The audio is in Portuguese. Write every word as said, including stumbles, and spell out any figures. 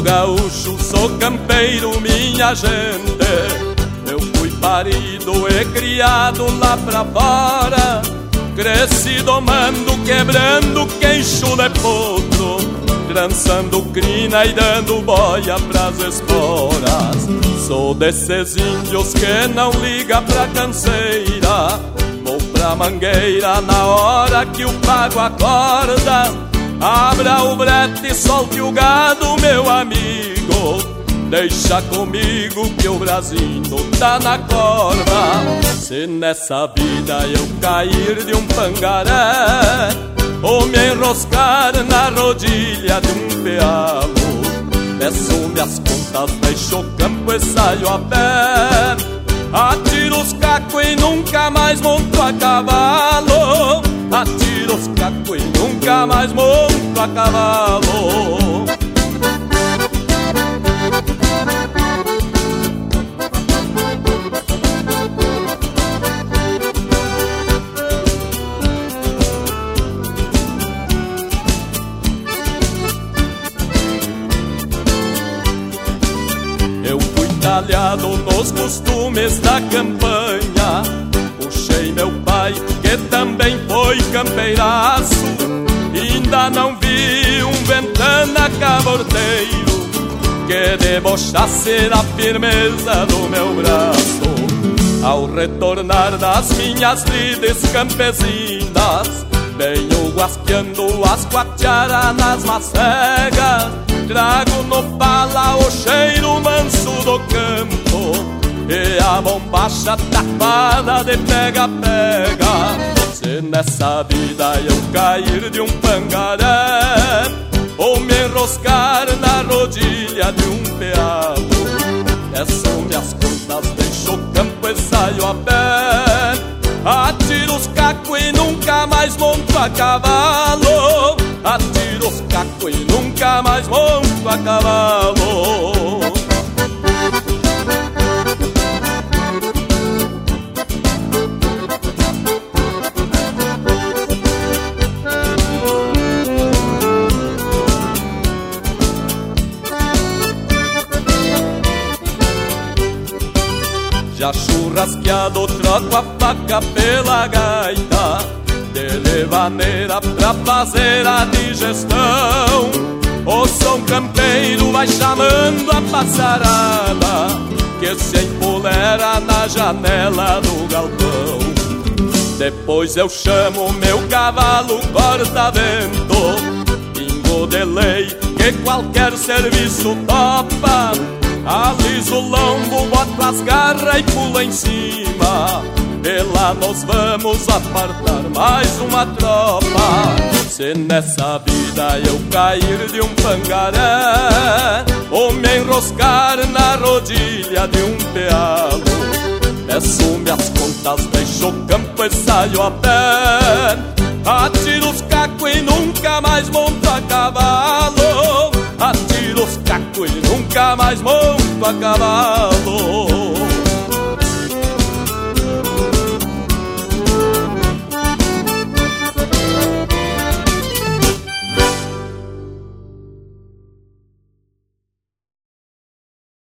Sou gaúcho, sou campeiro, minha gente. Eu fui parido e criado lá pra fora. Cresci domando, quebrando queixo de potro, trançando crina e dando boia pras esporas. Sou desses índios que não liga pra canseira. Vou pra mangueira na hora que o pago acorda. Abra o brete e solte o gado, meu amigo. Deixa comigo que o Brasinho tá na corda. Se nessa vida eu cair de um pangaré, ou me enroscar na rodilha de um pealo, peço minhas contas, deixo o campo e saio a pé. Atiro os cacos e nunca mais monto a cavalo. Atiro os cacos e nunca mais monto a cavalo. Talhado nos costumes da campanha, puxei meu pai, que também foi campeiraço. Ainda não vi um ventana caborteiro que debochasse da firmeza do meu braço. Ao retornar das minhas lides campesinas, venho guasqueando as quatiaras nas macegas. Trago no pala o cheiro manso do campo e a bombacha tapada de pega-pega. Se nessa vida eu cair de um pangaré, ou me enroscar na rodilha de um pealo, peço minhas contas, deixo o campo e saio a pé. Atiro os cacos e nunca mais monto a cavalo. Atiro os cacos e nunca mais monto a cavalo. Já churrasqueado, troco a faca pela gaita, de levaneira pra fazer a digestão. O som campeiro vai chamando a passarada, que se empolera na janela do galpão. Depois eu chamo meu cavalo corta-vento, pingo de lei que qualquer serviço topa. Aliso o lombo, boto as garras e pulo em cima, e lá nós vamos apartar mais uma tropa. Se nessa vida eu cair de um pangaré, ou me enroscar na rodilha de um pealo, peço minhas contas, deixo o campo e saio a pé. Atiro os cacos e nunca mais monto a cavalo. Atiro os cacos e nunca mais monto a cavalo.